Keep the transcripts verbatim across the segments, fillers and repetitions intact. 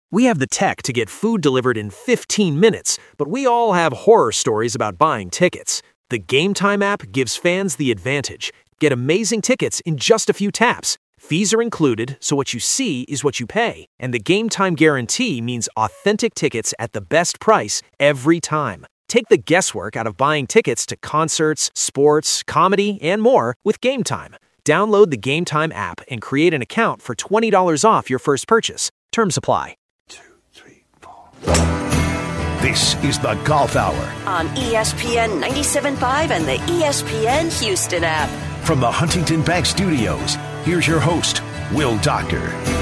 We have the tech to get food delivered in fifteen minutes, but we all have horror stories about buying tickets. The Game Time app gives fans the advantage. Get amazing tickets in just a few taps. Fees are included, so what you see is what you pay. And the Game Time guarantee means authentic tickets at the best price every time. Take the guesswork out of buying tickets to concerts, sports, comedy, and more with Game Time. Download the Game Time app and create an account for twenty dollars off your first purchase. Terms apply. Two, three, four. This is the Golf Hour on E S P N ninety-seven point five and the E S P N Houston app. From the Huntington Bank Studios, here's your host, Will Doctor.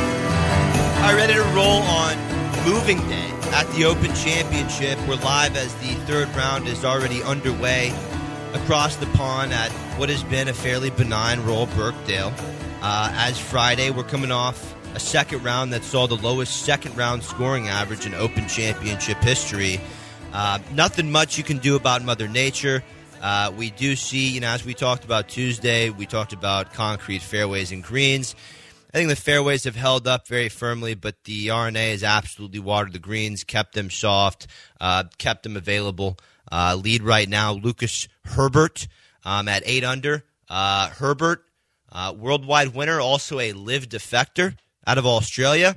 All right, ready to roll on moving day at the Open Championship. We're live as the third round is already underway across the pond at what has been a fairly benign Royal Birkdale. Uh, as Friday, we're coming off a second round that saw the lowest second round scoring average in Open Championship history. Uh, nothing much you can do about Mother Nature. Uh, we do see, you know, as we talked about Tuesday, we talked about concrete fairways and greens. I think the fairways have held up very firmly, but the R N A has absolutely watered the greens, kept them soft, uh, kept them available. Uh, lead right now, Lucas Herbert um, at eight under. Uh, Herbert, uh, worldwide winner, also a live defector out of Australia.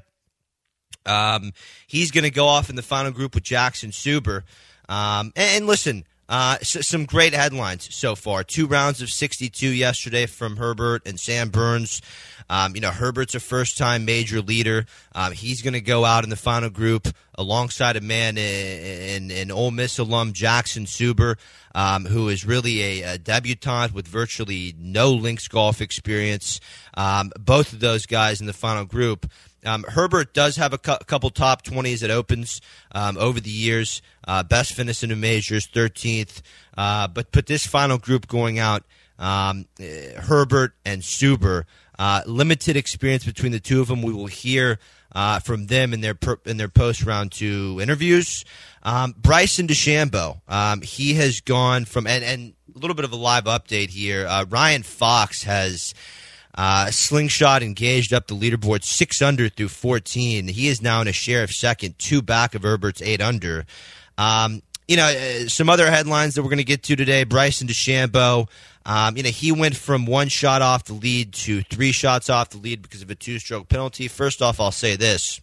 Um, he's going to go off in the final group with Jackson Suber. Um, and, and listen, Uh, so, some great headlines so far. Two rounds of sixty-two yesterday from Herbert and Sam Burns. Um, you know, Herbert's a first-time major leader. Um, he's going to go out in the final group alongside a man in, in, in Ole Miss alum Jackson Suber, um, who is really a, a debutante with virtually no links golf experience. Um, both of those guys in the final group. Um, Herbert does have a cu- couple top twenties at Opens um, over the years. Uh, best finish in the majors, thirteenth. Uh, but but this final group going out, um, uh, Herbert and Suber, uh, limited experience between the two of them. We will hear uh, from them in their per- in their post round two interviews. Um, Bryson DeChambeau, um, he has gone from and, and a little bit of a live update here. Uh, Ryan Fox has. Uh, slingshot engaged up the leaderboard six under through fourteen. He is now in a share of second, two back of Herbert's eight under. Um, you know, uh, some other headlines that we're going to get to today. Bryson DeChambeau, um, you know, he went from one shot off the lead to three shots off the lead because of a two-stroke penalty. First off, I'll say this.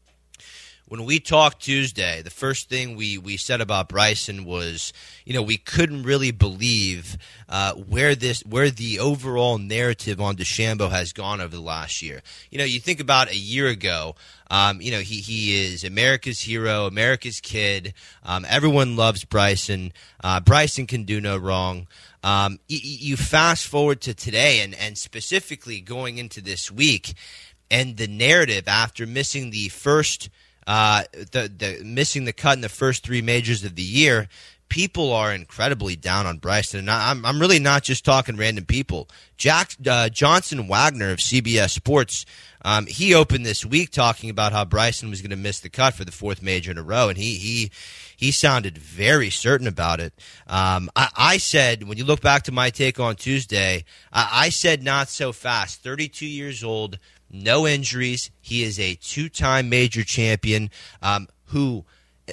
When we talked Tuesday, the first thing we, we said about Bryson was, you know, we couldn't really believe uh, where this where the overall narrative on DeChambeau has gone over the last year. You know, you think about a year ago, um, you know, he, he is America's hero, America's kid. Um, everyone loves Bryson. Uh, Bryson can do no wrong. Um, you, you fast forward to today and, and specifically going into this week, and the narrative after missing the first – Uh, the the missing the cut in the first three majors of the year, people are incredibly down on Bryson, and I'm I'm really not just talking random people. Jack uh, Johnson Wagner of C B S Sports, um, he opened this week talking about how Bryson was going to miss the cut for the fourth major in a row, and he he he sounded very certain about it. Um, I, I said, when you look back to my take on Tuesday, I, I said not so fast. thirty-two years old. No injuries. He is a two-time major champion um, who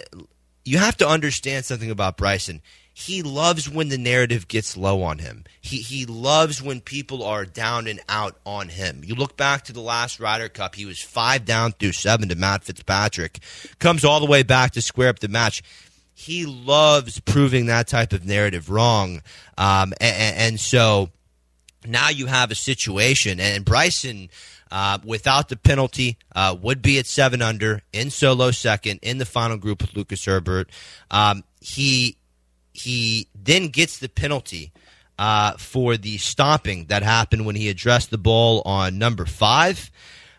you have to understand something about Bryson. He loves when the narrative gets low on him. He he loves when people are down and out on him. You look back to the last Ryder Cup, he was five down through seven to Matt Fitzpatrick. Comes all the way back to square up the match. He loves proving that type of narrative wrong. Um, and, and so now you have a situation, and Bryson – Uh, without the penalty, uh, would be at seven under in solo second in the final group with Lucas Herbert. Um, he he then gets the penalty uh, for the stomping that happened when he addressed the ball on number five.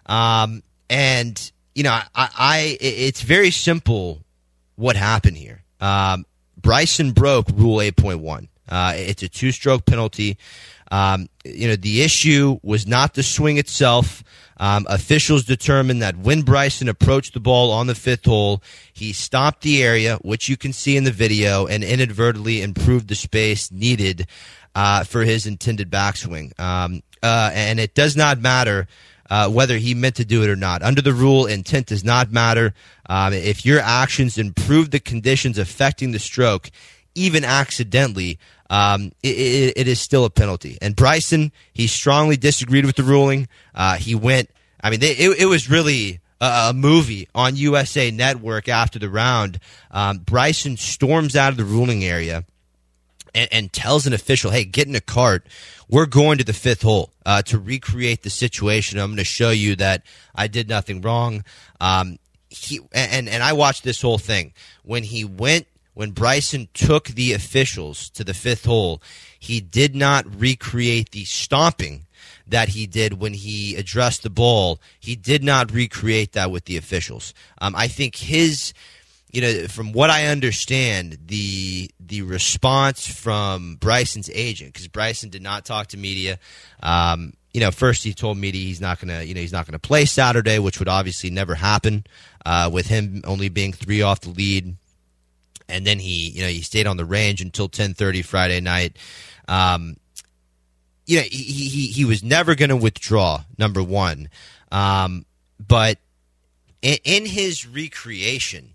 Um, and you know, I, I it's very simple what happened here. Um, Bryson broke Rule eight point one. Uh, it's a two-stroke penalty. Um, you know, the issue was not the swing itself. Um, officials determined that when Bryson approached the ball on the fifth hole, he stopped the area, which you can see in the video, and inadvertently improved the space needed uh, for his intended backswing. Um, uh, and it does not matter uh, whether he meant to do it or not. Under the rule, intent does not matter. Um, if your actions improve the conditions affecting the stroke, even accidentally, um, it, it, it is still a penalty. And Bryson, he strongly disagreed with the ruling. Uh, he went, I mean, they, it, it was really a, a movie on U S A Network after the round. Um, Bryson storms out of the ruling area and, and tells an official, hey, get in a cart. We're going to the fifth hole uh, to recreate the situation. I'm going to show you that I did nothing wrong. Um, he and, and I watched this whole thing. When he went When Bryson took the officials to the fifth hole, he did not recreate the stomping that he did when he addressed the ball. He did not recreate that with the officials. Um, I think his, you know, from what I understand, the the response from Bryson's agent, because Bryson did not talk to media. Um, you know, first he told media he's not gonna, you know, he's not gonna play Saturday, which would obviously never happen uh, with him only being three off the lead. And then he, you know, he stayed on the range until ten thirty Friday night. Um, you know, he he he was never going to withdraw. Number one, um, but in, in his recreation,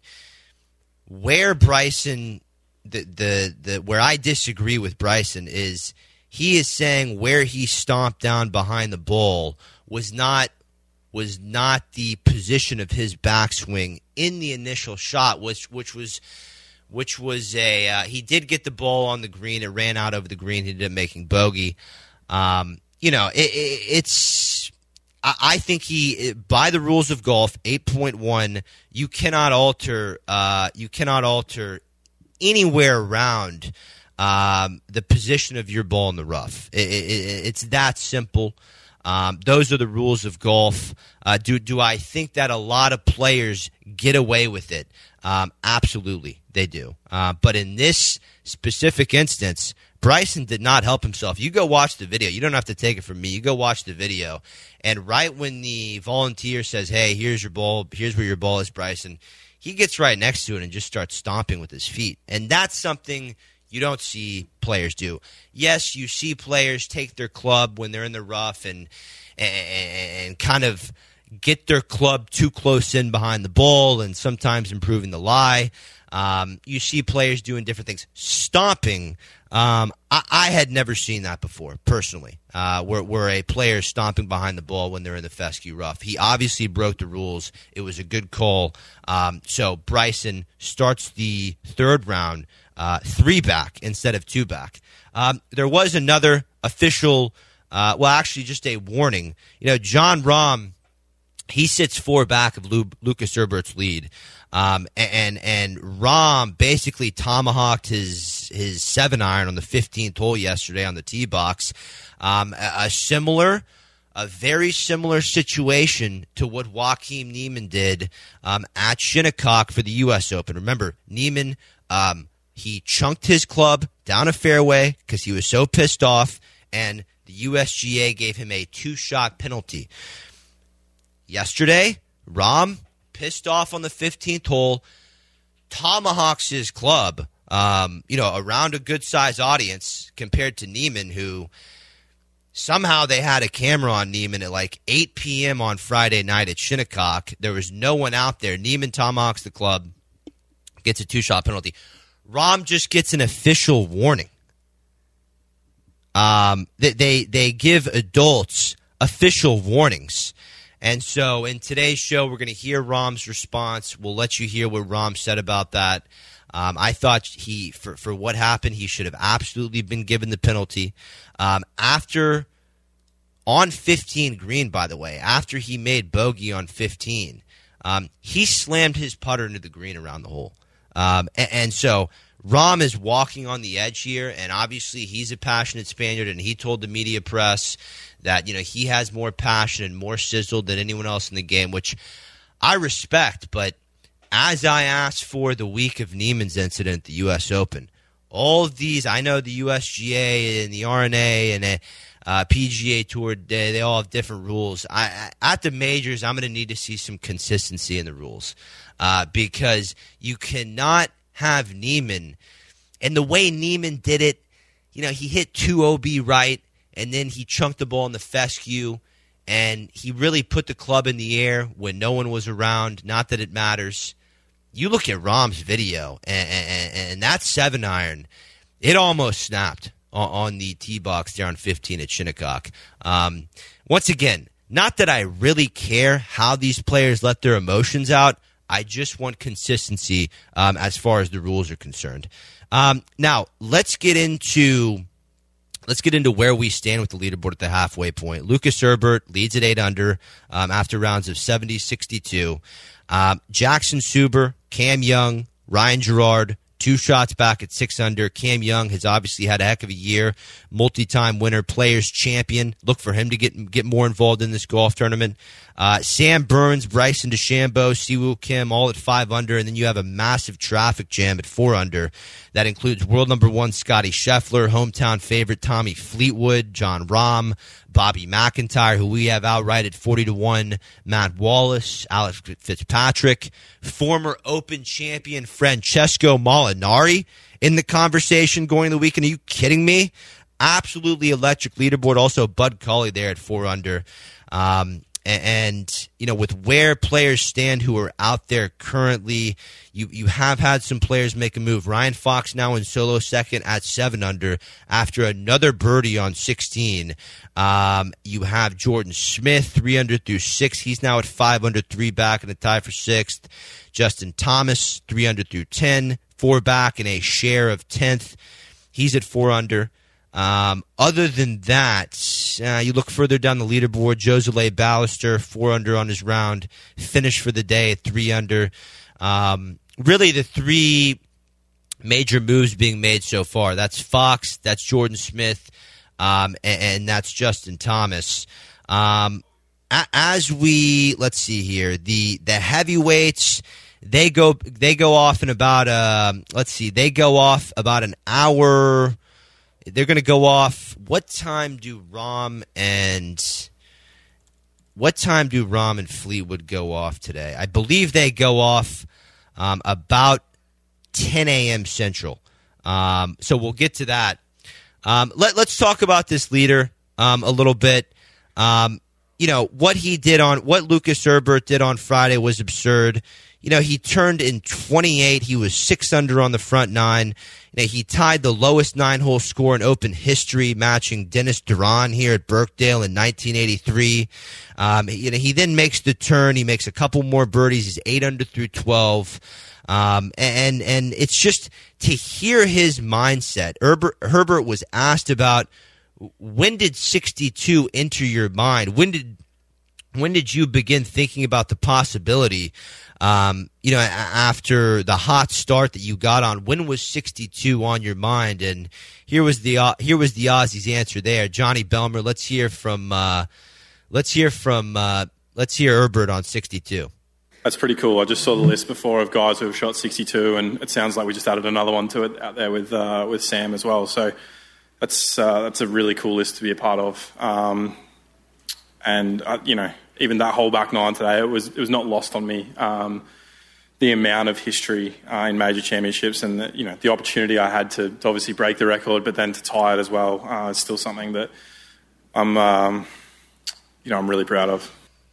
where Bryson, the the the where I disagree with Bryson is he is saying where he stomped down behind the ball was not was not the position of his backswing in the initial shot, which which was. Which was a uh, he did get the ball on the green. It ran out over the green. He ended up making bogey. Um, you know, it, it, it's. I, I think he, by the rules of golf, eight point one, you cannot alter. Uh, you cannot alter anywhere around um, the position of your ball in the rough. It, it, it's that simple. Um, those are the rules of golf. Uh, do do I think that a lot of players get away with it? Um, absolutely, they do. Uh, but in this specific instance, Bryson did not help himself. You go watch the video. You don't have to take it from me. You go watch the video. And right when the volunteer says, hey, here's your ball, here's where your ball is, Bryson, he gets right next to it and just starts stomping with his feet. And that's something you don't see players do. Yes, you see players take their club when they're in the rough and and, and kind of get their club too close in behind the ball and sometimes improving the lie. Um, you see players doing different things. Stomping, um, I, I had never seen that before, personally, uh, where, where a player is stomping behind the ball when they're in the fescue rough. He obviously broke the rules. It was a good call. Um, so Bryson starts the third round uh, three back instead of two back. Um, there was another official, uh, well, actually just a warning. You know, Jon Rahm, he sits four back of Lu- Lucas Herbert's lead. Um, and and Rahm basically tomahawked his his seven iron on the fifteenth hole yesterday on the tee box. Um, a, a similar, a very similar situation to what Joaquin Niemann did um, at Shinnecock for the U S Open. Remember, Niemann, um, he chunked his club down a fairway because he was so pissed off, and the U S G A gave him a two-shot penalty. Yesterday, Rahm, pissed off on the fifteenth hole, tomahawks his club, um, you know, around a good-sized audience compared to Niemann, who somehow they had a camera on Niemann at like eight p.m. on Friday night at Shinnecock. There was no one out there. Niemann tomahawks the club, gets a two-shot penalty. Rahm just gets an official warning. Um, they, they, they give adults official warnings. And so in today's show, we're going to hear Rahm's response. We'll let you hear what Rahm said about that. Um, I thought he, for, for what happened, he should have absolutely been given the penalty. Um, after, on fifteen green, by the way, after he made bogey on fifteen, um, he slammed his putter into the green around the hole. Um, and, and so Rahm is walking on the edge here, and obviously he's a passionate Spaniard, and he told the media press that, you know, he has more passion and more sizzle than anyone else in the game, which I respect. But as I asked for the week of Niemann's incident at the U S Open, all of these, I know the U S G A and the R N A and the uh, P G A Tour, they, they all have different rules. I, at the majors, I'm going to need to see some consistency in the rules uh, because you cannot have Niemann, and the way Niemann did it, you know, he hit two O B right, and then he chunked the ball in the fescue, and he really put the club in the air when no one was around. Not that it matters. You look at Rahm's video, and, and, and that seven iron, it almost snapped on, on the tee box there on fifteen at Shinnecock. Um, once again, not that I really care how these players let their emotions out. I just want consistency um, as far as the rules are concerned. Um, now, let's get into let's get into where we stand with the leaderboard at the halfway point. Lucas Herbert leads at eight under um, after rounds of seventy sixty-two. Um, Jackson Suber, Cam Young, Ryan Gerard, two shots back at six under. Cam Young has obviously had a heck of a year, multi-time winner, Players Champion. Look for him to get get more involved in this golf tournament. Uh, Sam Burns, Bryson DeChambeau, Siwoo Kim, all at five under, and then you have a massive traffic jam at four under. That includes world number one Scotty Scheffler, hometown favorite Tommy Fleetwood, Jon Rahm, Bobby McIntyre, who we have outright at forty to one, Matt Wallace, Alex Fitzpatrick, former Open champion Francesco Molinari in the conversation going the weekend. Are you kidding me? Absolutely electric leaderboard. Also, Bud Cauley there at four under. Um, And, you know, with where players stand who are out there currently, you, you have had some players make a move. Ryan Fox now in solo second at seven under after another birdie on sixteen. Um, you have Jordan Smith, three under through six. He's now at five under, three back in the tie for sixth. Justin Thomas, three under through ten, four back in a share of tenth. He's at four under. Um, other than that, uh, you look further down the leaderboard, Josele Ballister, four under on his round, finished for the day at three under. Um, really the three major moves being made so far. That's Fox, that's Jordan Smith, um, and, and that's Justin Thomas. Um, a- as we, let's see here, the, the heavyweights, they go, they go off in about, uh, let's see, they go off about an hour. They're going to go off. What time do Rahm and what time do Rahm and Fleetwood go off today? I believe they go off um, about ten a.m. Central. Um, so we'll get to that. Um, let, let's talk about this leader um, a little bit. Um, you know, what he did on what Lucas Herbert did on Friday was absurd. You know, he turned in twenty-eight. He was six under on the front nine. You know, he tied the lowest nine-hole score in Open history, matching Dennis Duran here at Birkdale in nineteen eighty-three. Um, you know, he then makes the turn. He makes a couple more birdies. He's eight under through twelve. Um, and and it's just to hear his mindset. Herbert, Herbert was asked about when did sixty-two enter your mind? When did when did you begin thinking about the possibility? Um, you know, after the hot start that you got on, when was sixty-two on your mind? And here was the uh, here was the Aussies' answer there. Johnny Belmer. Let's hear from uh, let's hear from uh, let's hear Herbert on sixty-two. That's pretty cool. I just saw the list before of guys who have shot sixty-two, and it sounds like we just added another one to it out there with uh, with Sam as well. So that's uh, that's a really cool list to be a part of. Um, and uh, you know. Even that whole back nine today, it was it was not lost on me. Um, the amount of history uh, in major championships, and the, you know the opportunity I had to, to obviously break the record, but then to tie it as well, uh, is still something that I'm um, you know I'm really proud of.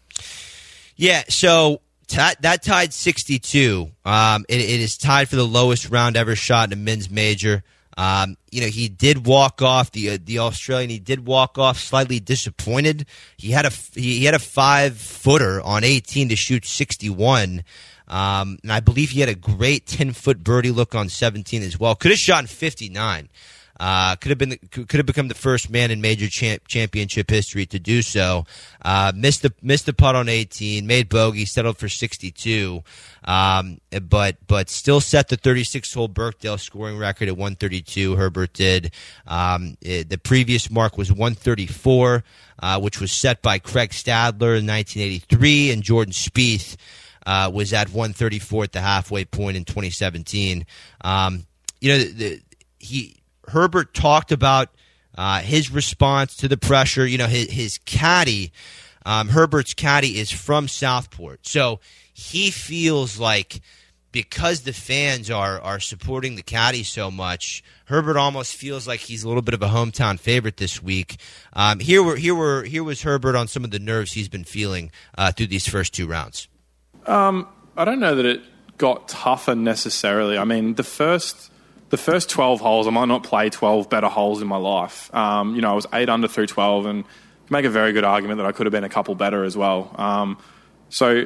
Yeah, so t- that tied sixty-two. Um, it, it is tied for the lowest round ever shot in a men's major. Um, you know, he did walk off the uh, the Australian. He did walk off slightly disappointed. He had a he had a five footer on eighteen to shoot sixty-one, um, and I believe he had a great ten foot birdie look on seventeen as well. Could have shot in fifty-nine. Uh, could have been could have become the first man in major champ, championship history to do so. Uh, missed the missed the putt on eighteen, made bogey, settled for sixty-two, um, but but still set the thirty-six hole Birkdale scoring record at one thirty-two. Herbert did. Um, it, the previous mark was one thirty-four, uh, which was set by Craig Stadler in nineteen eighty-three, and Jordan Spieth uh, was at one thirty-four at the halfway point in twenty seventeen. Um, you know, the, the, he. Herbert talked about uh, his response to the pressure. You know, his, his caddy, um, Herbert's caddy is from Southport. So he feels like because the fans are are supporting the caddy so much, Herbert almost feels like he's a little bit of a hometown favorite this week. Um, here were here were here was Herbert on some of the nerves he's been feeling uh, through these first two rounds. Um, I don't know that it got tougher necessarily. I mean, the first the first twelve holes, I might not play twelve better holes in my life. Um, you know, I was eight under through twelve, and make a very good argument that I could have been a couple better as well. Um, so.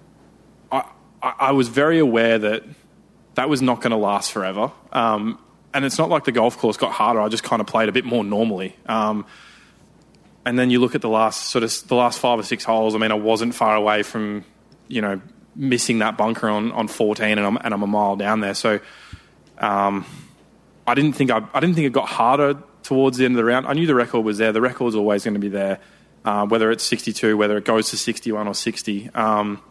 I was very aware that that was not going to last forever. Um, and it's not like the golf course got harder. I just kind of played a bit more normally. Um, and then you look at the last sort of the last five or six holes. I mean, I wasn't far away from, you know, missing that bunker on, on fourteen, and I'm, and I'm a mile down there. So um, I didn't think I, I didn't think it got harder towards the end of the round. I knew the record was there. The record's always going to be there, uh, whether it's sixty-two, whether it goes to sixty-one or sixty. Um,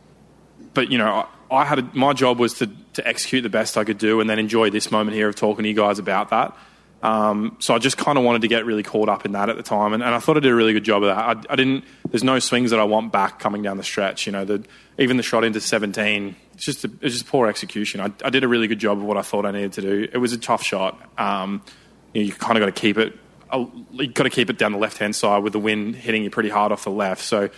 But, you know, I, I had a, my job was to, to execute the best I could do and then enjoy this moment here of talking to you guys about that. Um, so I just kind of wanted to get really caught up in that at the time, and, and I thought I did a really good job of that. I, I didn't. There's no swings that I want back coming down the stretch. You know, the, even the shot into seventeen, it's just a, it's just poor execution. I, I did a really good job of what I thought I needed to do. It was a tough shot. Um, you know, you kind of got to keep it. You got to keep it down the left hand side with the wind hitting you pretty hard off the left. So.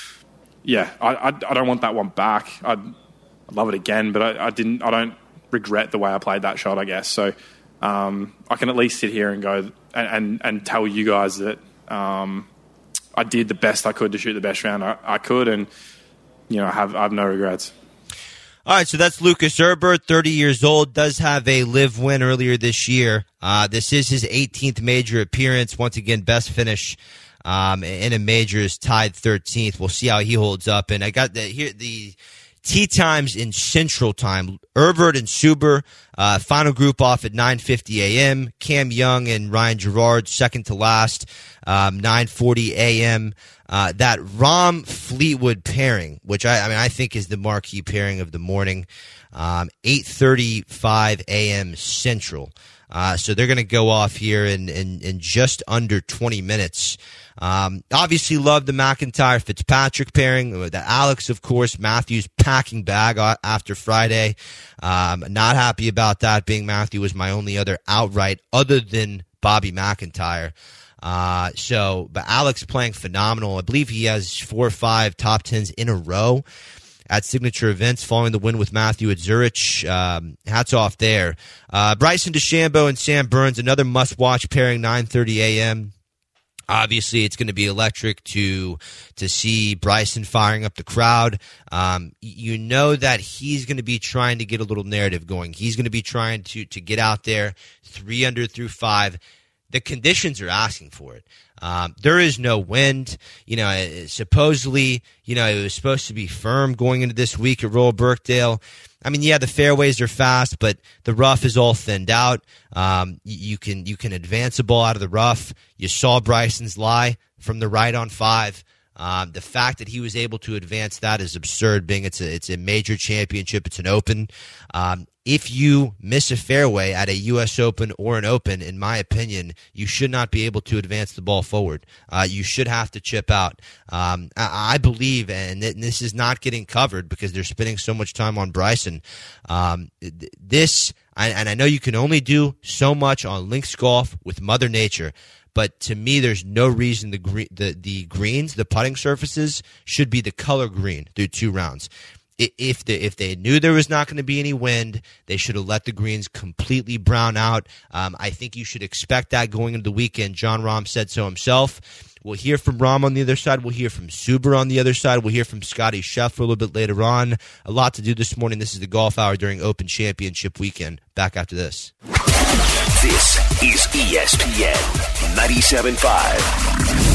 Yeah, I, I I don't want that one back. I'd, I'd love it again, but I, I didn't. I don't regret the way I played that shot, I guess. So um, I can at least sit here and go and, and, and tell you guys that um, I did the best I could to shoot the best round I, I could, and you know I have I have no regrets. All right, so that's Lucas Herbert, thirty years old, does have a live win earlier this year. Uh, this is his eighteenth major appearance. Once again, best finish. Um, in a major is tied thirteenth. We'll see how he holds up. And I got the here the tee times in Central Time. Herbert and Suber, uh, final group off at nine fifty a.m. Cam Young and Ryan Gerard, second to last, um, nine forty a.m. Uh, that Rahm Fleetwood pairing, which I, I mean I think is the marquee pairing of the morning, um, eight thirty-five a.m. Central. Uh, so they're going to go off here in, in, in just under twenty minutes. Um, obviously love the McIntyre Fitzpatrick pairing. The Alex, of course, Matthews packing bag after Friday. Um, not happy about that, being Matthew was my only other outright other than Bobby McIntyre. Uh, so, but Alex playing phenomenal. I believe he has four or five top tens in a row at signature events following the win with Matthew at Zurich. Um, hats off there. Uh, Bryson DeChambeau and Sam Burns, another must-watch pairing, nine thirty a.m. Obviously, it's going to be electric to to see Bryson firing up the crowd. Um, you know that he's going to be trying to get a little narrative going. He's going to be trying to to get out there, three under through five. The conditions are asking for it. Um, there is no wind. You know, supposedly, you know, it was supposed to be firm going into this week at Royal Birkdale. I mean, yeah, the fairways are fast, but the rough is all thinned out. Um, you can you can advance a ball out of the rough. You saw Bryson's lie from the right on five. Um, the fact that he was able to advance that is absurd, being it's a, it's a major championship. It's an open. Um, if you miss a fairway at a U S Open or an Open, in my opinion, you should not be able to advance the ball forward. Uh, you should have to chip out. Um, I, I believe, and this is not getting covered because they're spending so much time on Bryson. Um, this, and I know you can only do so much on links golf with Mother Nature, but to me, there's no reason the green, the, the greens, the putting surfaces, should be the color green through two rounds. If they, if they knew there was not going to be any wind, they should have let the greens completely brown out. Um, I think you should expect that going into the weekend. Jon Rahm said so himself. We'll hear from Rahm on the other side. We'll hear from Suber on the other side. We'll hear from Scotty Scheffler a little bit later on. A lot to do this morning. This is the Golf Hour during Open Championship weekend. Back after this. This is E S P N ninety-seven point five.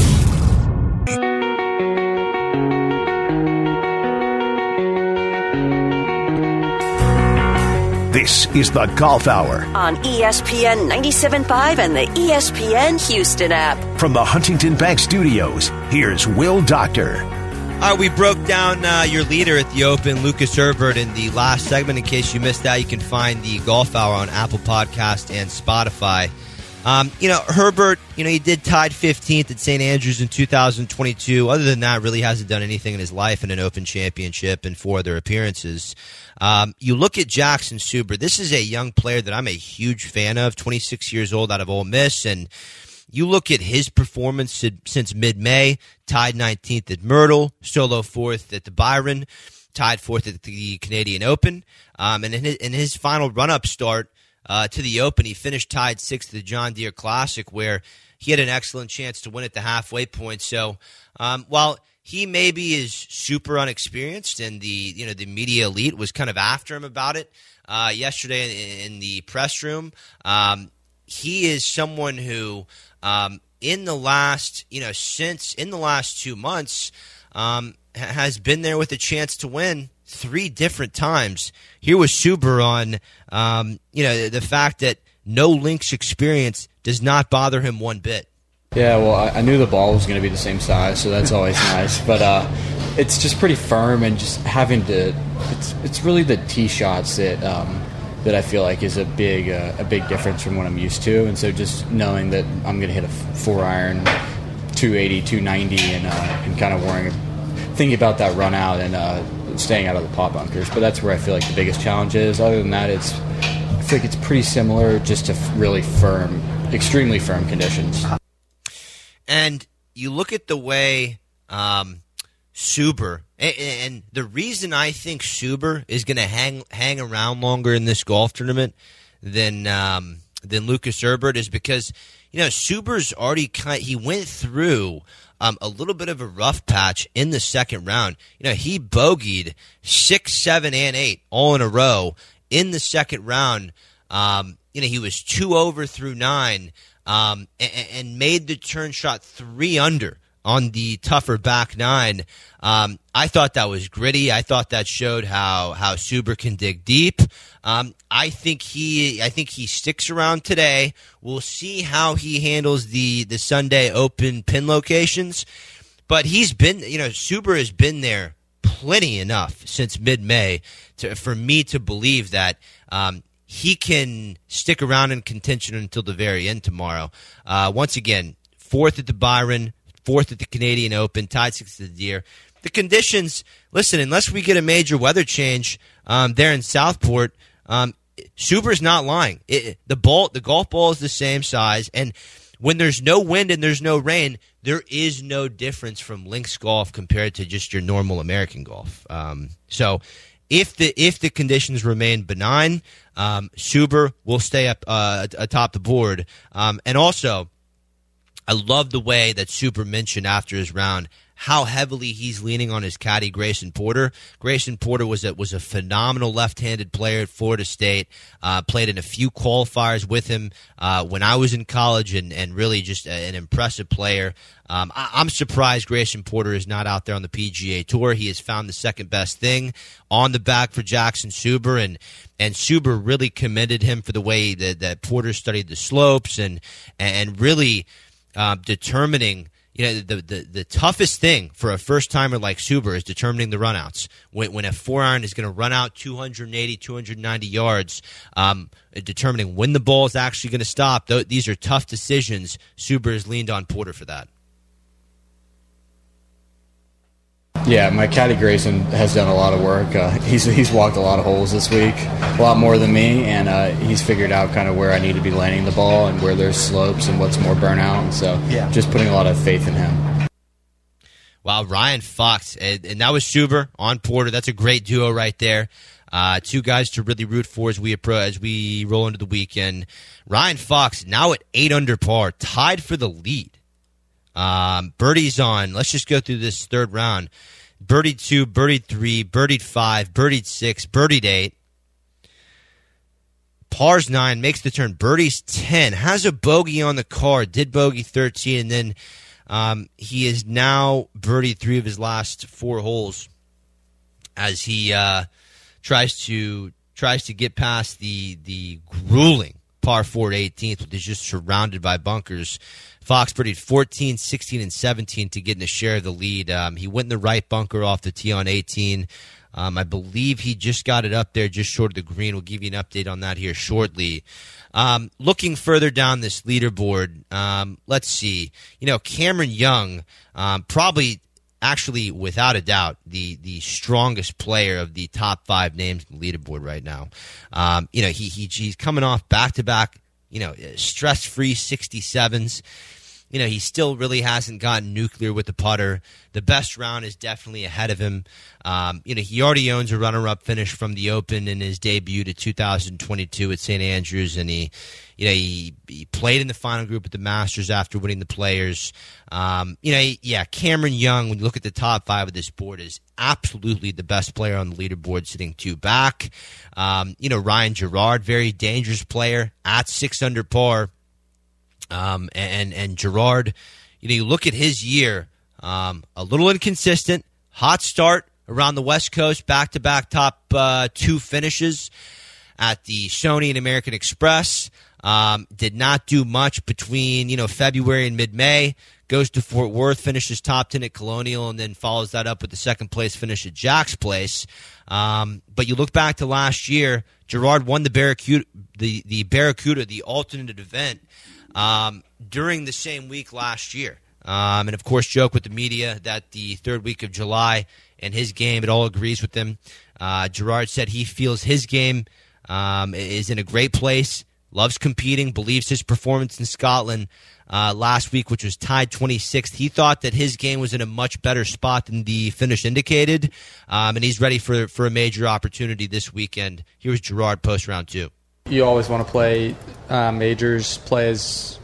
This is the Golf Hour on E S P N ninety-seven point five and the E S P N Houston app. From the Huntington Bank Studios, here's Will Doctor. All right, we broke down uh, your leader at the Open, Lucas Herbert, in the last segment. In case you missed that, you can find the Golf Hour on Apple Podcast and Spotify. Um, you know, Herbert, you know, he did tied fifteenth at Saint Andrews in two thousand twenty-two. Other than that, really hasn't done anything in his life in an Open Championship and four other appearances. Um, you look at Jackson Suber. This is a young player that I'm a huge fan of, twenty-six years old out of Ole Miss, and you look at his performance since mid-May, tied nineteenth at Myrtle, solo fourth at the Byron, tied fourth at the Canadian Open, um, and in his, in his final run-up start uh, to the Open, he finished tied sixth at the John Deere Classic, where he had an excellent chance to win at the halfway point. So um, while he maybe is super unexperienced, and the you know the media elite was kind of after him about it uh, yesterday in, in the press room, um, he is someone who um, in the last you know since in the last two months um, has been there with a chance to win three different times. Here was Suber on um, you know the fact that no links experience does not bother him one bit. Yeah, well, I, I knew the ball was going to be the same size, so that's always nice. But uh, it's just pretty firm, and just having to it's it's really the tee shots that um, that I feel like is a big uh, a big difference from what I'm used to. And so just knowing that I'm going to hit a four iron, two eighty, two ninety, and uh, and kind of worrying, thinking about that run out and uh, staying out of the pot bunkers. But that's where I feel like the biggest challenge is. Other than that, it's I feel like it's pretty similar, just to really firm, extremely firm conditions. And you look at the way um, Suber, and, and the reason I think Suber is going to hang hang around longer in this golf tournament than um, than Lucas Herbert is because you know Suber's already kind. He went through um, a little bit of a rough patch in the second round. You know he bogeyed six, seven, and eight all in a row in the second round. Um, you know he was two over through nine. Um, and, and made the turn shot three under on the tougher back nine. Um, I thought that was gritty. I thought that showed how how Suber can dig deep. Um, I think he I think he sticks around today. We'll see how he handles the the Sunday Open pin locations. But he's been, you know, Suber has been there plenty enough since mid-May to, for me to believe that. Um, He can stick around in contention until the very end tomorrow. Uh, once again, fourth at the Byron, fourth at the Canadian Open, tied sixth at the Deere. The conditions, listen, unless we get a major weather change um, there in Southport, um, Suber's not lying. It, the ball, the golf ball is the same size, and when there's no wind and there's no rain, there is no difference from links golf compared to just your normal American golf. Um, so. If the if the conditions remain benign, um, Suber will stay up uh, atop the board. Um, and also, I love the way that Suber mentioned after his round how heavily he's leaning on his caddy, Grayson Porter. Grayson Porter was a, was a phenomenal left-handed player at Florida State, uh, played in a few qualifiers with him uh, when I was in college, and, and really just a, an impressive player. Um, I, I'm surprised Grayson Porter is not out there on the P G A Tour. He has found the second best thing on the back for Jackson Suber, and and Suber really commended him for the way that, that Porter studied the slopes and and really uh, determining. You know, the, the the toughest thing for a first-timer like Suber is determining the runouts. When, when a four-iron is going to run out two eighty, two ninety yards, um, determining when the ball is actually going to stop, th- these are tough decisions. Suber has leaned on Porter for that. Yeah, my caddy Grayson has done a lot of work. Uh, he's he's walked a lot of holes this week, a lot more than me, and uh, he's figured out kind of where I need to be landing the ball and where there's slopes and what's more burnout. And so yeah. Just putting a lot of faith in him. Wow, Ryan Fox, and, and that was Suber on Porter. That's a great duo right there. Uh, two guys to really root for as we approach, as we roll into the weekend. Ryan Fox now at eight under par, tied for the lead. Um, birdies on. Let's just go through this third round. Birdied two, birdied three, birdied five, birdied six, birdied eight. Pars nine, makes the turn. Birdies ten, has a bogey on the card, did bogey thirteen, and then um, he is now birdied three of his last four holes as he uh, tries to tries to get past the the grueling par four at eighteenth, which is just surrounded by bunkers. Fox birdied fourteen, sixteen, and seventeen to get in a share of the lead. Um, he went in the right bunker off the tee on eighteen. Um, I believe he just got it up there just short of the green. We'll give you an update on that here shortly. Um, looking further down this leaderboard, um, let's see. You know, Cameron Young, um, probably actually, without a doubt, the the strongest player of the top five names in the leaderboard right now. Um, you know, he, he he's coming off back-to-back, you know, stress-free sixty-sevens. You know, he still really hasn't gotten nuclear with the putter. The best round is definitely ahead of him. Um, you know, he already owns a runner-up finish from the Open in his debut to two thousand twenty-two at Saint Andrews, and he, you know, he, he played in the final group at the Masters after winning the Players. Um, you know, he, yeah, Cameron Young, when you look at the top five of this board, is absolutely the best player on the leaderboard, sitting two back. Um, you know, Ryan Gerard, very dangerous player at six under par. Um, and, and Gerard, you know, you look at his year, um, a little inconsistent, hot start around the West Coast, back-to-back top uh, two finishes at the Sony and American Express. Um, did not do much between, you know, February and mid-May. Goes to Fort Worth, finishes top ten at Colonial, and then follows that up with the second-place finish at Jack's Place. Um, but you look back to last year, Gerard won the Barracuda, the, the Barracuda, the alternate event, Um, during the same week last year. Um, and, of course, joke with the media that the third week of July and his game, it all agrees with him. Uh, Gerard said he feels his game um, is in a great place, loves competing, believes his performance in Scotland uh, last week, which was tied twenty-sixth. He thought that his game was in a much better spot than the finish indicated, um, and he's ready for, for a major opportunity this weekend. Here's Gerard post round two. You always want to play uh, majors, play as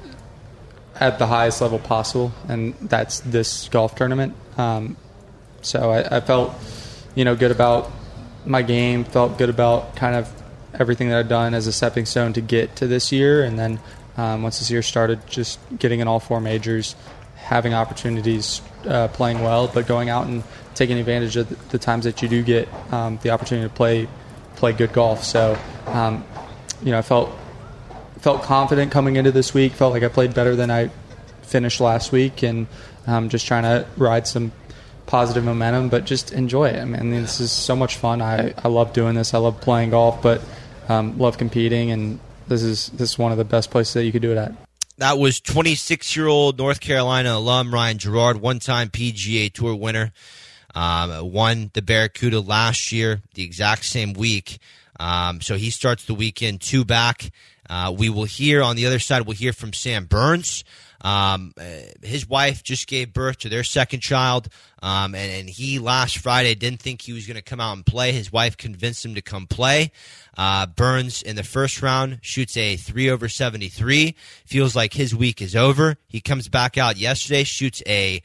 at the highest level possible, and that's this golf tournament. Um, so I, I felt, you know, good about my game, felt good about kind of everything that I've done as a stepping stone to get to this year, and then um, once this year started, just getting in all four majors, having opportunities, uh, playing well, but going out and taking advantage of the, the times that you do get um, the opportunity to play play good golf. So. Um, You know, I felt felt confident coming into this week. Felt like I played better than I finished last week, and um, just trying to ride some positive momentum, but just enjoy it. I mean, this is so much fun. I, I love doing this. I love playing golf, but um, love competing, and this is this is one of the best places that you could do it at. That was twenty-six-year-old North Carolina alum Ryan Gerard, one-time P G A Tour winner. Um, won the Barracuda last year, the exact same week. Um, so he starts the weekend two back. Uh, we will hear on the other side, we'll hear from Sam Burns. Um, uh, his wife just gave birth to their second child, um, and, and he last Friday didn't think he was going to come out and play. His wife convinced him to come play. Uh, Burns in the first round shoots a three over seventy-three. Feels like his week is over. He comes back out yesterday, shoots a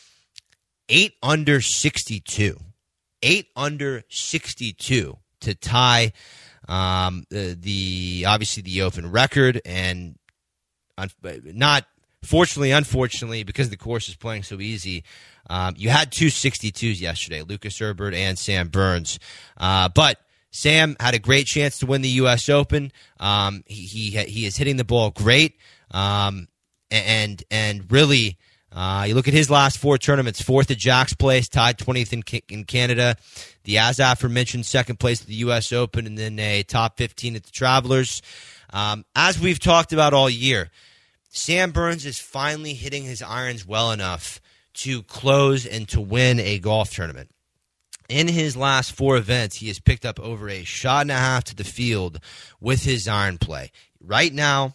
eight under sixty-two. eight under sixty-two. To tie um, the, the obviously the Open record, and un- not fortunately, unfortunately, because the course is playing so easy, um, you had two sixty-twos yesterday, Lucas Herbert and Sam Burns. Uh, but Sam had a great chance to win the U S Open. Um, he he he is hitting the ball great, um, and and really. Uh, you look at his last four tournaments, fourth at Jack's Place, tied twentieth in, in Canada, the as aforementioned second place at the U S Open, and then a top fifteen at the Travelers. Um, as we've talked about all year, Sam Burns is finally hitting his irons well enough to close and to win a golf tournament. In his last four events, he has picked up over a shot and a half to the field with his iron play. Right now,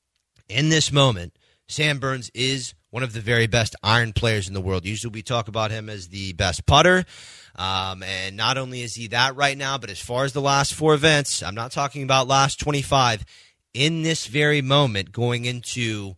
in this moment, Sam Burns is one of the very best iron players in the world. Usually we talk about him as the best putter, um, and not only is he that right now, but as far as the last four events, I'm not talking about last twenty-five, in this very moment, going into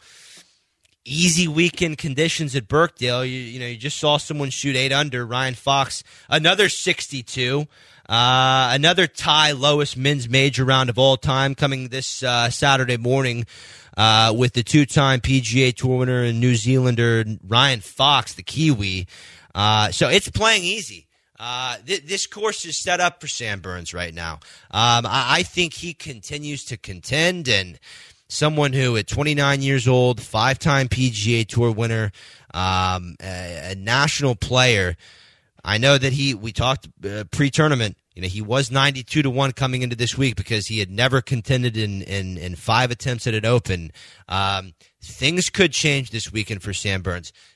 easy weekend conditions at Birkdale, you, you know, you just saw someone shoot eight under, Ryan Fox, another sixty-two, uh, another tie lowest men's major round of all time coming this uh, Saturday morning. Uh, with the two-time P G A Tour winner and New Zealander Ryan Fox, the Kiwi. Uh, so it's playing easy. Uh, th- this course is set up for Sam Burns right now. Um, I-, I think he continues to contend, and someone who at twenty-nine years old, five-time P G A Tour winner, um, a-, a national player. I know that he, we talked uh, pre-tournament, you know, he was ninety-two to one coming into this week because he had never contended in, in, in five attempts at an Open. Um, things could change this weekend for Sam Burns.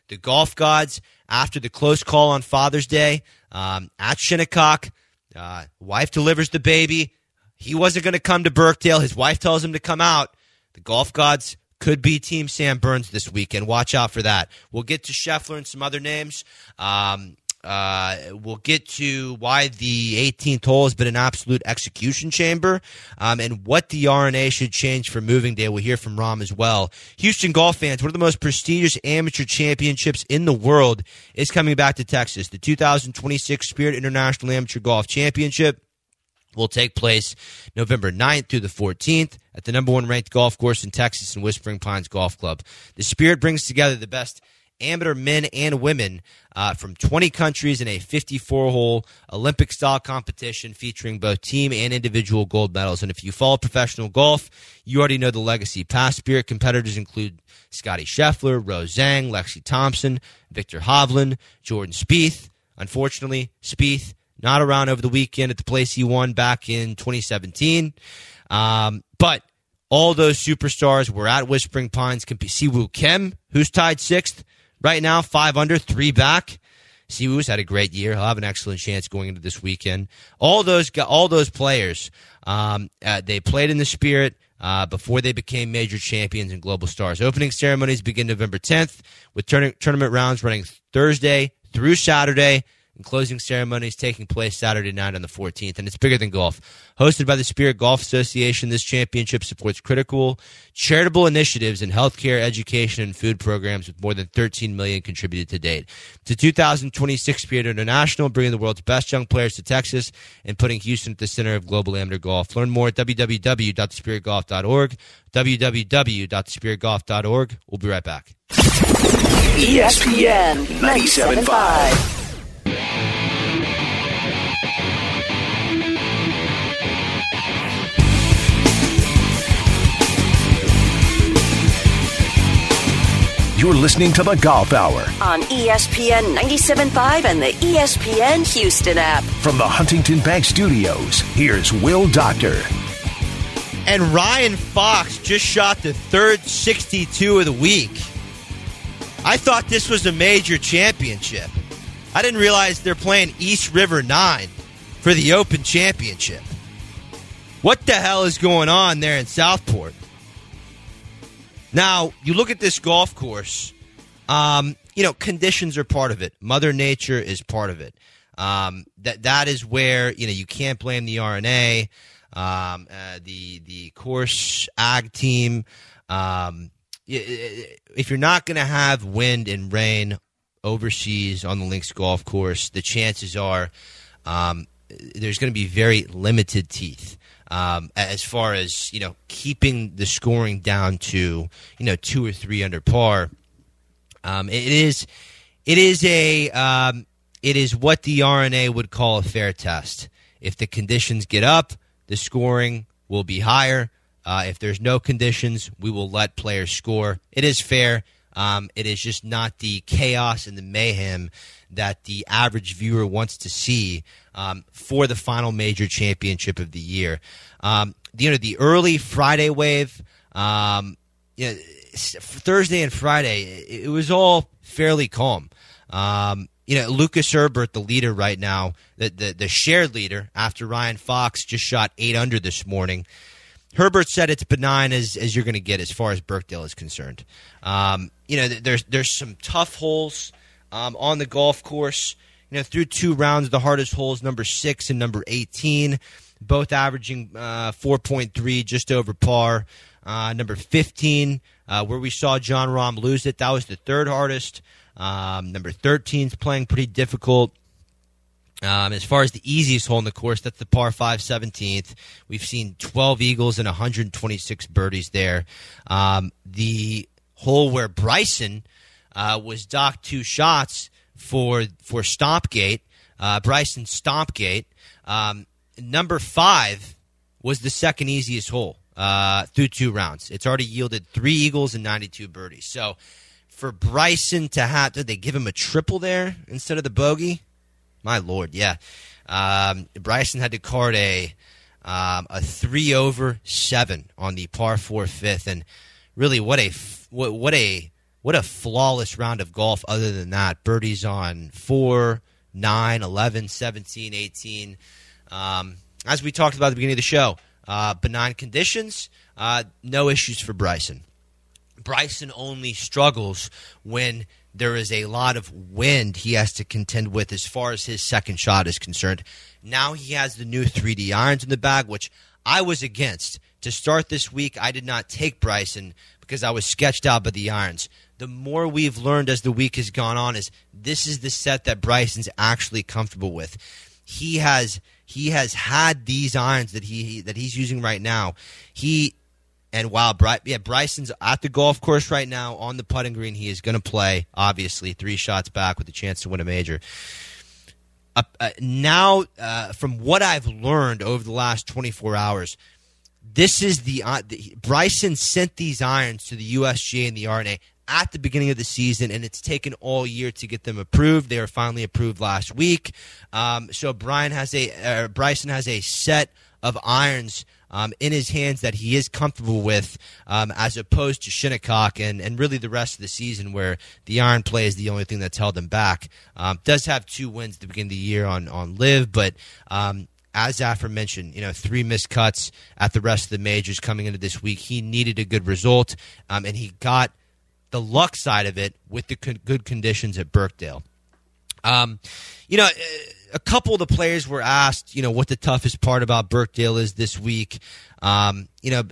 the golf gods, after the close call on Father's Day um, at Shinnecock, uh, wife delivers the baby. He wasn't going to come to Birkdale. His wife tells him to come out. The golf gods could be Team Sam Burns this weekend. Watch out for that. We'll get to Scheffler and some other names. Um, uh, we'll get to why the eighteenth hole has been an absolute execution chamber um, and what the R N A should change for moving day. We'll hear from Rahm as well. Houston golf fans, one of the most prestigious amateur championships in the world is coming back to Texas. The two thousand twenty-six Spirit International Amateur Golf Championship will take place November ninth through the fourteenth at the number one ranked golf course in Texas in Whispering Pines Golf Club. The Spirit brings together the best amateur men and women uh, from twenty countries in a fifty-four hole Olympic-style competition featuring both team and individual gold medals. And if you follow professional golf, you already know the legacy. Past Spirit competitors include Scotty Scheffler, Rose Zhang, Lexi Thompson, Victor Hovland, Jordan Spieth. Unfortunately, Spieth not around over the weekend at the place he won back in twenty seventeen. Um, but all those superstars were at Whispering Pines. Siwoo Kim, who's tied sixth right now, five under, three back. Siwoo's had a great year. He'll have an excellent chance going into this weekend. All those all those players, um, uh, they played in the Spirit uh, before they became major champions and global stars. Opening ceremonies begin November tenth with tourna- tournament rounds running Thursday through Saturday, and closing ceremonies taking place Saturday night on the fourteenth. And it's bigger than golf. Hosted by the Spirit Golf Association, this championship supports critical charitable initiatives in healthcare, education, and food programs with more than thirteen million dollars contributed to date. To two thousand twenty-six Spirit International, bringing the world's best young players to Texas and putting Houston at the center of global amateur golf. Learn more at w w w dot the spirit golf dot org, w w w dot the spirit golf dot org. We'll be right back. E S P N ninety-seven point five. You're listening to The Golf Hour on E S P N ninety-seven point five and the E S P N Houston app. From the Huntington Bank Studios, here's Will Doctor. And Ryan Fox just shot the third sixty-two of the week. I thought this was a major championship. I didn't realize they're playing East River nine for the Open Championship. What the hell is going on there in Southport? Now, you look at this golf course, um, you know, conditions are part of it. Mother Nature is part of it. Um, that that is where, you know, you can't blame the R N A, um, uh, the the course ag team. Um, if you're not going to have wind and rain overseas on the links golf course, the chances are um, there's going to be very limited teeth. Um, as far as, you know, keeping the scoring down to, you know, two or three under par. Um, it is, it is a, um, it is what the R N A would call a fair test. If the conditions get up, the scoring will be higher. Uh, if there's no conditions, we will let players score. It is fair. Um, it is just not the chaos and the mayhem that the average viewer wants to see um, for the final major championship of the year. Um, you know, the early Friday wave, um, you know, Thursday and Friday, it, it was all fairly calm. Um, you know, Lucas Herbert, the leader right now, the, the the shared leader after Ryan Fox just shot eight under this morning. Herbert said it's benign as as you're going to get as far as Birkdale is concerned. Um, you know, there's there's some tough holes um, on the golf course. You know, through two rounds, the hardest holes, number six and number eighteen, both averaging uh, four point three, just over par. Uh, number fifteen, uh, where we saw Jon Rahm lose it, that was the third hardest. Um, number thirteen is playing pretty difficult. Um, as far as the easiest hole in the course, that's the par five seventeenth. We've seen twelve eagles and one hundred twenty-six birdies there. Um, the hole where Bryson uh, was docked two shots for for Stompgate, uh, Bryson Stompgate. Um, number five was the second easiest hole uh, through two rounds. It's already yielded three eagles and ninety-two birdies. So for Bryson to have, did they give him a triple there instead of the bogey? My Lord, yeah. Um, Bryson had to card a um, a three over seven on the par four fifth, and really, what a what, what a what a flawless round of golf other than that. Birdies on four, nine, eleven, seventeen, eighteen. Um, as we talked about at the beginning of the show, uh, benign conditions, uh, no issues for Bryson. Bryson only struggles when there is a lot of wind he has to contend with as far as his second shot is concerned. Now he has the new three D irons in the bag, which I was against. To start this week, I did not take Bryson because I was sketched out by the irons. The more we've learned as the week has gone on is this is the set that Bryson's actually comfortable with. He has he has had these irons that he that he's using right now. He and while Bry, yeah, Bryson's at the golf course right now on the putting green, he is going to play, obviously, three shots back with a chance to win a major. Uh, uh, now, uh, from what I've learned over the last twenty-four hours, this is the, uh, the Bryson sent these irons to the U S G A and the R N A at the beginning of the season, and it's taken all year to get them approved. They were finally approved last week. Um, so Brian has a uh, Bryson has a set of irons um, in his hands that he is comfortable with, um, as opposed to Shinnecock and, and really the rest of the season where the iron play is the only thing that's held him back. Um, does have two wins at the beginning of the year on, on Live, but um, as aforementioned, you know, three missed cuts at the rest of the majors coming into this week. He needed a good result, um, and he got the luck side of it with the con- good conditions at Birkdale. Um, you know, a couple of the players were asked, you know, what the toughest part about Birkdale is this week. Um, you know, it,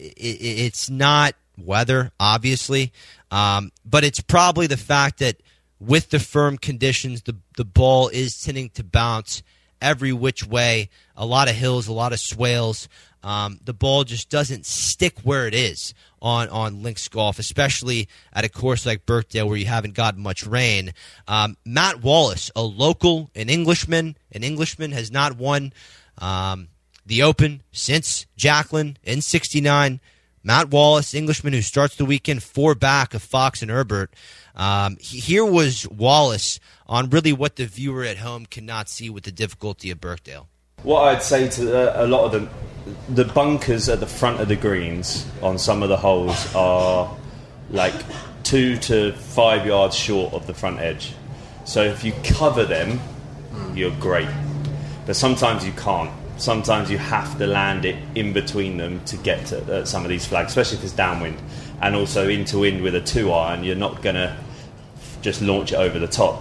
it's not weather, obviously, um, but it's probably the fact that with the firm conditions, the the ball is tending to bounce every which way. A lot of hills, a lot of swales. Um, the ball just doesn't stick where it is on, on links golf, especially at a course like Birkdale where you haven't gotten much rain. Um, Matt Wallace, a local, an Englishman, an Englishman has not won um, the Open since Jacqueline in sixty-nine. Matt Wallace, Englishman who starts the weekend four back of Fox and Herbert. Um, he, here was Wallace on really what the viewer at home cannot see with the difficulty of Birkdale. What I'd say to uh, a lot of them, the bunkers at the front of the greens on some of the holes are like two to five yards short of the front edge. So if you cover them, you're great. But sometimes you can't. Sometimes you have to land it in between them to get to uh, some of these flags, especially if it's downwind. And also into wind with a two iron, you're not going to just launch it over the top.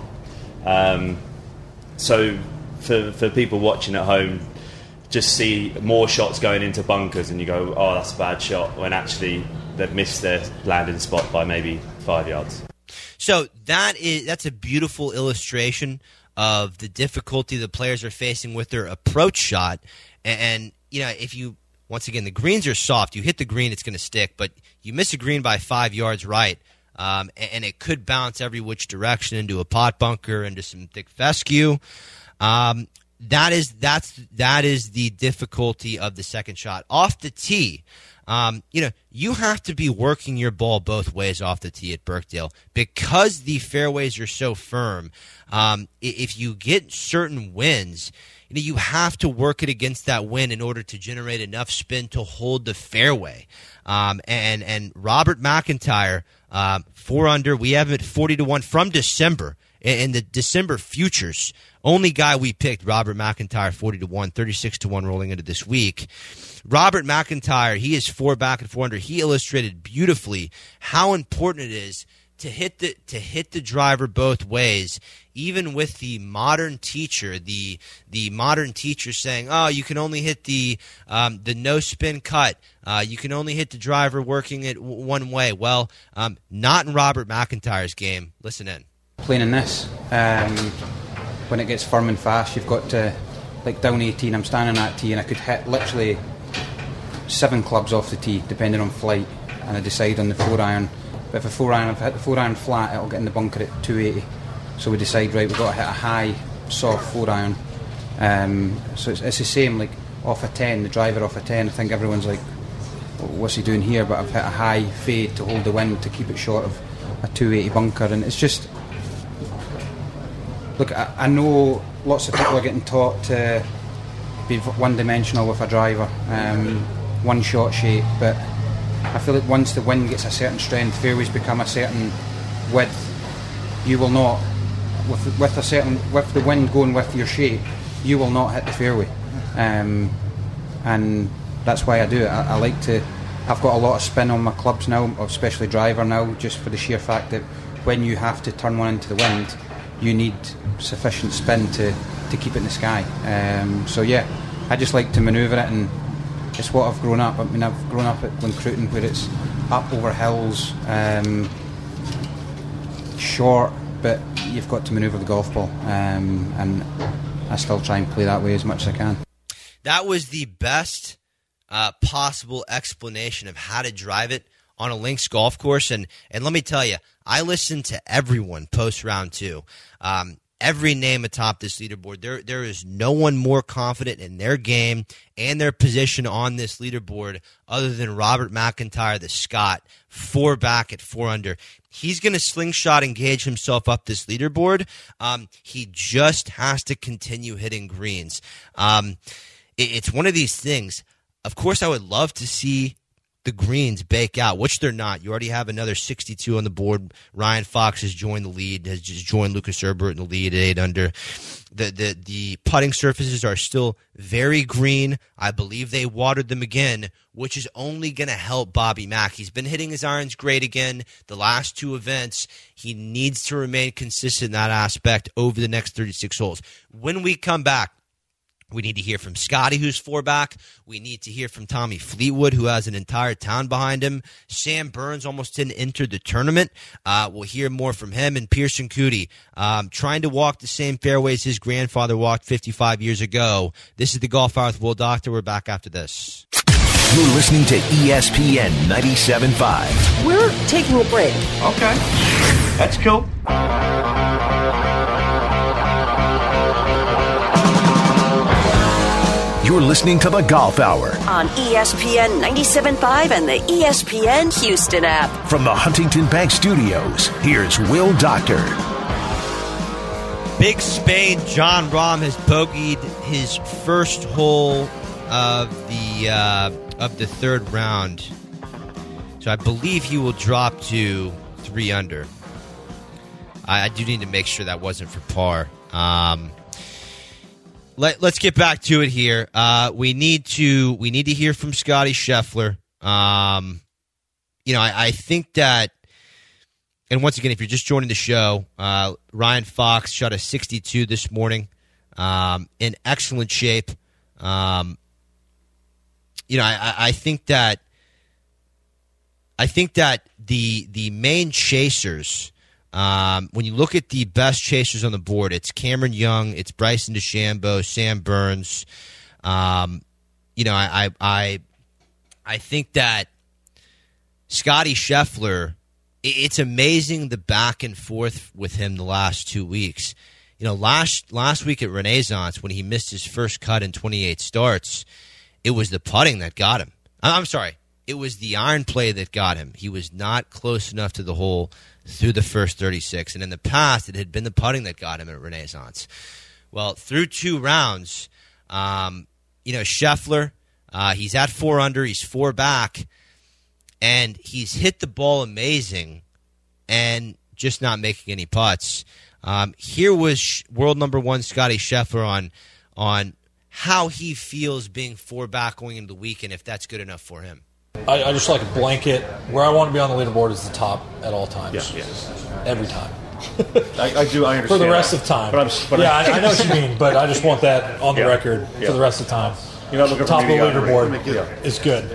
Um, so for for people watching at home, just see more shots going into bunkers and you go, oh, that's a bad shot, when actually they've missed their landing spot by maybe five yards. So that is that's a beautiful illustration of the difficulty the players are facing with their approach shot. And, and you know, if you, once again, the greens are soft. You hit the green, it's going to stick. But you miss a green by five yards right, um, and, and it could bounce every which direction into a pot bunker, into some thick fescue. Um, that is that's that is the difficulty of the second shot. Off the tee, um, you know, you have to be working your ball both ways off the tee at Birkdale because the fairways are so firm. Um, if you get certain winds, you know, you have to work it against that wind in order to generate enough spin to hold the fairway. Um, and and Robert McIntyre, um, four under, we have it forty to one from December. In the December futures, only guy we picked, Robert McIntyre, forty to one, thirty-six to one rolling into this week. Robert McIntyre, he is four back and four under. He illustrated beautifully how important it is to hit the to hit the driver both ways, even with the modern teacher, the the modern teacher saying, "Oh, you can only hit the um, the no spin cut. Uh, you can only hit the driver working it w- one way." Well, um, not in Robert McIntyre's game. Listen in. Playing in this, um, when it gets firm and fast, you've got to, like down eighteen, I'm standing at tee and I could hit literally seven clubs off the tee, depending on flight, and I decide on the four iron. But if a four iron, if I hit the four iron flat, it'll get in the bunker at two eighty. So we decide, right, we've got to hit a high, soft four iron. Um, so it's, it's the same, like off a ten, the driver off a ten. I think everyone's like, what's he doing here? But I've hit a high fade to hold the wind to keep it short of a two eighty bunker, and it's just. Look, I, I know lots of people are getting taught to be one-dimensional with a driver, um, one-shot shape, but I feel like once the wind gets a certain strength, fairways become a certain width, you will not, with with a certain with the wind going with your shape, you will not hit the fairway, um, and that's why I do it. I, I like to. I've got a lot of spin on my clubs now, especially driver now, just for the sheer fact that when you have to turn one into the wind, you need sufficient spin to, to keep it in the sky. Um, so yeah, I just like to manoeuvre it, and it's what I've grown up. I mean, I've grown up at Glencruiton, where it's up over hills, um, short, but you've got to manoeuvre the golf ball, um, and I still try and play that way as much as I can. That was the best uh, possible explanation of how to drive it on a links golf course. And, and let me tell you, I listened to everyone post round two. Um, every name atop this leaderboard. There, there is no one more confident in their game and their position on this leaderboard other than Robert McIntyre, the Scot, four back at four under. He's going to slingshot engage himself up this leaderboard. Um, he just has to continue hitting greens. Um, it, it's one of these things. Of course, I would love to see the greens bake out, which they're not. You already have another sixty-two on the board. Ryan Fox has joined the lead, has just joined Lucas Herbert in the lead at eight under. The, the, the putting surfaces are still very green. I believe they watered them again, which is only going to help Bobby Mack. He's been hitting his irons great again the last two events. He needs to remain consistent in that aspect over the next thirty-six holes. When we come back, we need to hear from Scotty, who's four back. We need to hear from Tommy Fleetwood, who has an entire town behind him. Sam Burns almost didn't enter the tournament. Uh, we'll hear more from him. And Pearson Coody, um, trying to walk the same fairways his grandfather walked fifty-five years ago. This is the Golf Hour with Will Doctor. We're back after this. You're listening to E S P N ninety-seven point five. We're taking a break. Okay. That's cool. You're listening to the Golf Hour On E S P N ninety-seven point five and the E S P N Houston app. From the Huntington Bank Studios, here's Will Doctor. Big Spain John Rahm has bogeyed his first hole of the uh, of the third round. So I believe he will drop to three under. I, I do need to make sure that wasn't for par. Um Let, let's get back to it here. Uh, we need to we need to hear from Scotty Scheffler. Um, you know, I, I think that, and once again, if you're just joining the show, uh, Ryan Fox shot a sixty-two this morning, um, in excellent shape. Um, you know, I, I think that I think that the the main chasers. Um, when you look at the best chasers on the board, it's Cameron Young, it's Bryson DeChambeau, Sam Burns. Um, you know, I, I, I, I think that Scotty Scheffler, it's amazing the back and forth with him the last two weeks. You know, last last week at Renaissance, when he missed his first cut in twenty-eight starts, it was the putting that got him. I'm sorry, it was the iron play that got him. He was not close enough to the hole through the first thirty-six. And in the past, it had been the putting that got him at Renaissance. Well, through two rounds, um, you know, Scheffler, uh, he's at four under, he's four back, and he's hit the ball amazing and just not making any putts. Um, here was world number one Scotty Scheffler on, on how he feels being four back going into the week and if that's good enough for him. I, I just like a blanket. Where I want to be on the leaderboard is the top at all times. Yeah, yeah. Every time. I, I do. I understand. For the rest of time. But I'm, but yeah, I'm, I, I know what you mean, but I just want that on the yeah, record yeah. for the rest of the time. You're not looking top for of the leaderboard yeah. is good.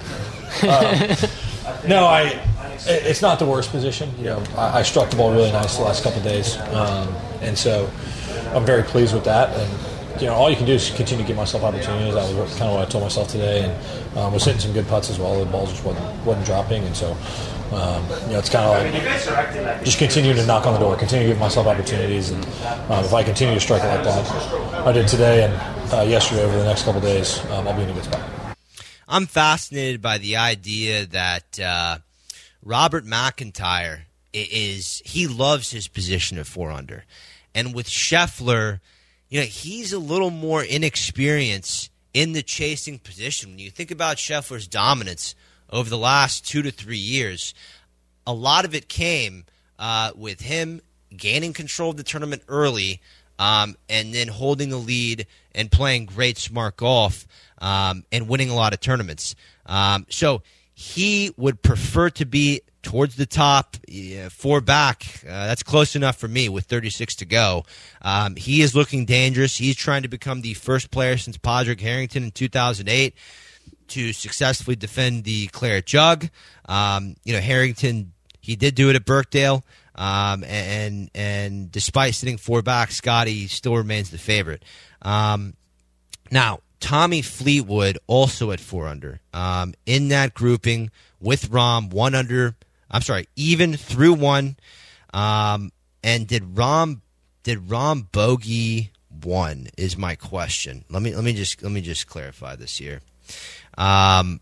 Uh, no, I. It, it's not the worst position. You know, I, I struck the ball really nice the last couple of days, um, and so I'm very pleased with that. And you know, all you can do is continue to give myself opportunities. That was kind of what I told myself today, and um, was hitting some good putts as well. The ball just wasn't wasn't dropping, and so um, you know, it's kind of like just continuing to knock on the door, continue to give myself opportunities, and um, if I continue to strike it like that, I did today and uh, yesterday over the next couple of days, um, I'll be in a good spot. I'm fascinated by the idea that uh, Robert McIntyre is he loves his position at four under, and with Scheffler, you know, he's a little more inexperienced in the chasing position. When you think about Scheffler's dominance over the last two to three years, a lot of it came uh, with him gaining control of the tournament early um, and then holding the lead and playing great smart golf um, and winning a lot of tournaments. Um, so he would prefer to be towards the top, yeah, four back. Uh, that's close enough for me with thirty-six to go. Um, he is looking dangerous. He's trying to become the first player since Padraig Harrington in two thousand eight to successfully defend the Claret Jug. Um, you know, Harrington, he did do it at Birkdale, um, and and despite sitting four back, Scotty still remains the favorite. Um, now, Tommy Fleetwood also at four under um, in that grouping with Rahm, one under. I'm sorry, even through one. Um, and did Rahm did Rahm bogey one is my question. Let me let me just let me just clarify this here. Um,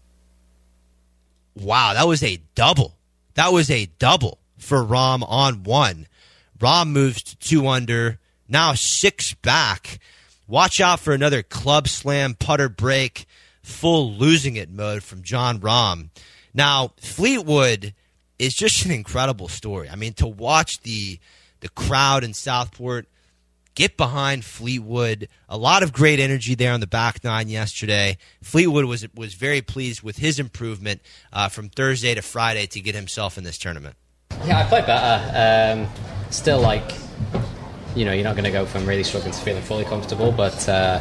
wow, that was a double. That was a double for Rahm on one. Rahm moves to two under, now six back. Watch out for another club slam, putter break, full losing it mode from Jon Rahm. Now, Fleetwood is just an incredible story. I mean, to watch the the crowd in Southport get behind Fleetwood, a lot of great energy there on the back nine yesterday. Fleetwood was was very pleased with his improvement uh, from Thursday to Friday to get himself in this tournament. Yeah, I played better. Um, still, like, you know, you're not going to go from really struggling to feeling fully comfortable, but uh,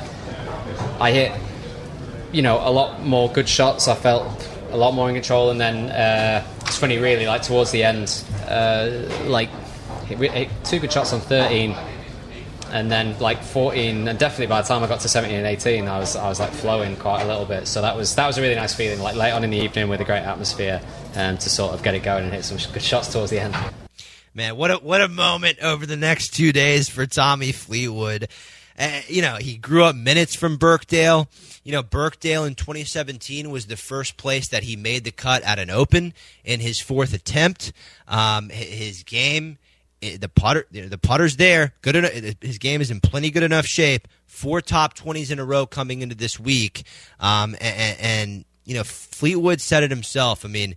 I hit, you know, a lot more good shots. I felt a lot more in control, and then uh, it's funny, really, like towards the end, uh, like hit, hit two good shots on thirteen, and then like fourteen, and definitely by the time I got to seventeen and eighteen, I was I was like flowing quite a little bit. So that was that was a really nice feeling, like late on in the evening with a great atmosphere, um, to sort of get it going and hit some good shots towards the end. Man, what a what a moment over the next two days for Tommy Fleetwood. Uh, you know, he grew up minutes from Birkdale. You know, Birkdale in twenty seventeen was the first place that he made the cut at an Open in his fourth attempt. Um, his game, the putter, the putter's there. Good enough. His game is in plenty good enough shape. Four top twenties in a row coming into this week. Um, and, and you know, Fleetwood said it himself. I mean,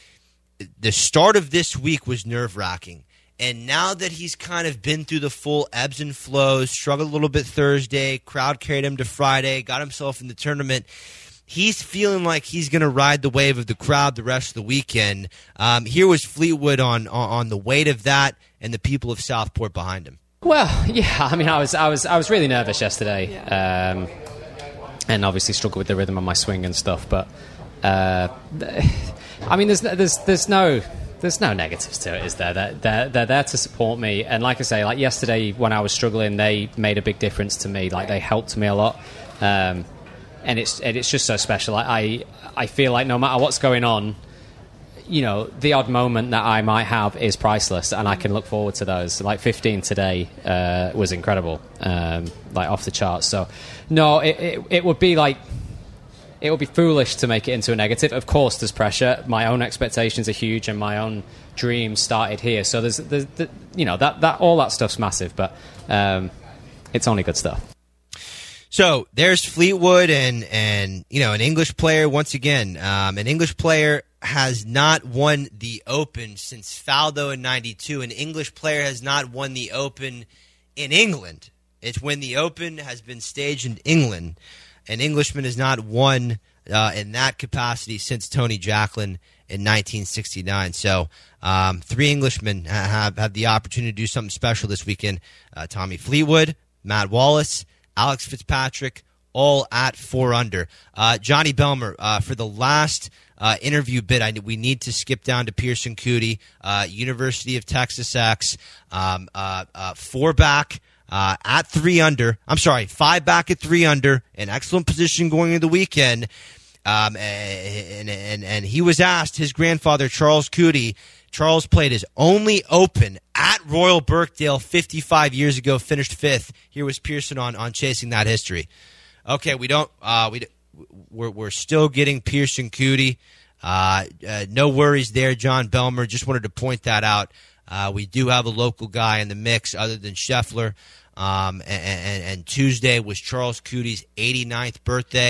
the start of this week was nerve-wracking. And now that he's kind of been through the full ebbs and flows, struggled a little bit Thursday, crowd carried him to Friday, got himself in the tournament, he's feeling like he's going to ride the wave of the crowd the rest of the weekend. Um, here was Fleetwood on, on the weight of that and the people of Southport behind him. Well, yeah, I mean, I was I was I was really nervous yesterday, um, and obviously struggled with the rhythm of my swing and stuff. But uh, I mean, there's there's there's no. There's no negatives to it, is there? They're, they're, they're there to support me. And like I say, like yesterday when I was struggling, they made a big difference to me. Like, they helped me a lot. Um, and it's and it's just so special. I, I I feel like no matter what's going on, you know, the odd moment that I might have is priceless, and I can look forward to those. Like fifteen today uh, was incredible, um, like off the charts. So, no, it, it, it would be like... It would be foolish to make it into a negative. Of course, there's pressure. My own expectations are huge, and my own dreams started here. So there's, there's the, you know, that, that all that stuff's massive, but um, it's only good stuff. So there's Fleetwood, and and you know, an English player once again. Um, an English player has not won the Open since Faldo in ninety-two. An English player has not won the Open in England. It's when the Open has been staged in England. An Englishman has not won uh, in that capacity since Tony Jacklin in nineteen sixty-nine. So um, three Englishmen have, have the opportunity to do something special this weekend. Uh, Tommy Fleetwood, Matt Wallace, Alex Fitzpatrick, all at four under. Uh, Johnny Belmer, uh, for the last uh, interview bit, I, we need to skip down to Pearson Coody, uh, University of Texas X, um, uh, uh, four back. Uh, at three under, I'm sorry, five back at three under, an excellent position going into the weekend. Um, and, and, and he was asked, his grandfather, Charles Coody, Charles played his only Open at Royal Birkdale fifty-five years ago, finished fifth. Here was Pearson on, on chasing that history. Okay, we don't, uh, we, we're, we're still getting Pearson Coody. Uh, uh, no worries there, John Belmer. Just wanted to point that out. Uh, we do have a local guy in the mix other than Scheffler. Um, and, and, and Tuesday was Charles Coody's eighty-ninth birthday.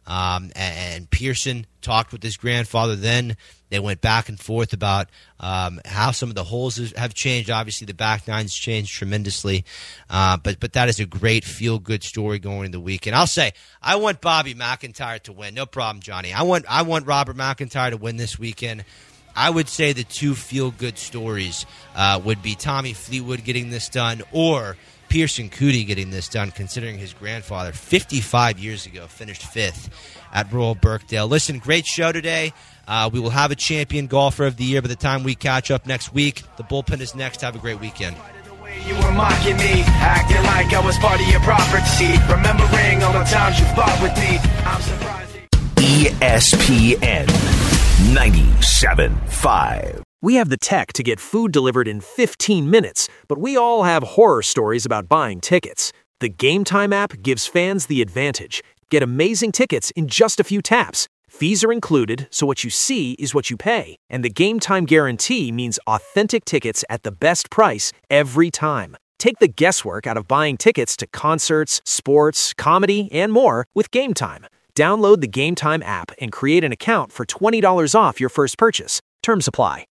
Um, and, and Pearson talked with his grandfather then. They went back and forth about um, how some of the holes have changed. Obviously, the back nine's changed tremendously. Uh, but but that is a great feel-good story going into the weekend. I'll say, I want Bobby McIntyre to win. No problem, Johnny. I want I want Robert McIntyre to win this weekend. I would say the two feel-good stories uh, would be Tommy Fleetwood getting this done or Pearson Coody getting this done, considering his grandfather, fifty-five years ago, finished fifth at Royal Birkdale. Listen, great show today. Uh, we will have a champion golfer of the year by the time we catch up next week. The bullpen is next. Have a great weekend. You were mocking me, acting like I was part of your property. Remembering all the times you fought with me. I'm surprised. E S P N ninety-seven point five. We have the tech to get food delivered in fifteen minutes, but we all have horror stories about buying tickets. The Game Time app gives fans the advantage. Get amazing tickets in just a few taps. Fees are included, so what you see is what you pay. And the Game Time guarantee means authentic tickets at the best price every time. Take the guesswork out of buying tickets to concerts, sports, comedy, and more with Game Time. Download the Game Time app and create an account for twenty dollars off your first purchase. Terms apply.